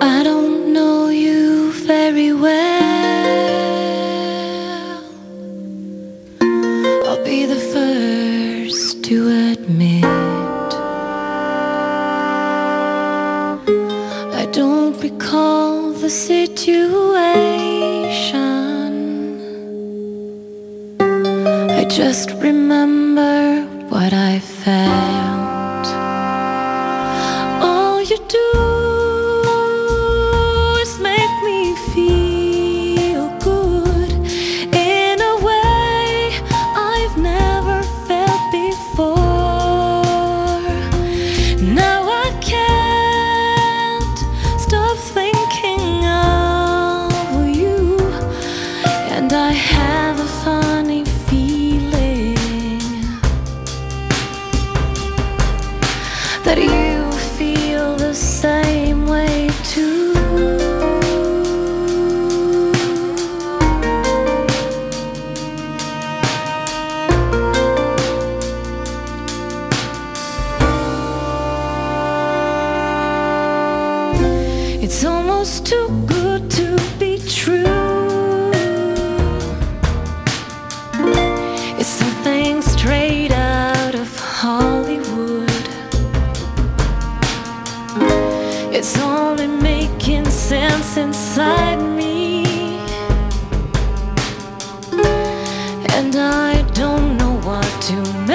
I don't know you very well. I'll be the first to admit I don't recall the situation. I just remember what I felt. All you do is make me feel good in a way I've never felt before. Now I can't stop thinking of you, and I have a funny feeling that you feel the same way too. It's almost too good to be true. It's something straight out of Hollywood. It's only making sense inside me, and I don't know what to make